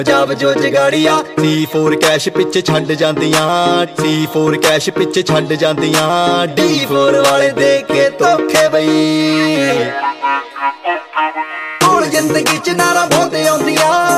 ਪੰਜਾਬ ਜੋ ਜਗਾੜੀਆਂ C4 cash ਪਿੱਛੇ ਛੱਡ ਜਾਂਦੀਆਂ, C4 ਕੈਸ਼ ਪਿੱਛੇ ਛੱਡ ਜਾਂਦੀਆਂ, D4 ਵਾਲੇ ਦੇ ਕੇ ਧੋਖੇ ਬਈ। ਹੁਣ ਜ਼ਿੰਦਗੀ ਚ ਨਾਰਾ ਬਹੁਤ ਆਉਂਦੀਆਂ,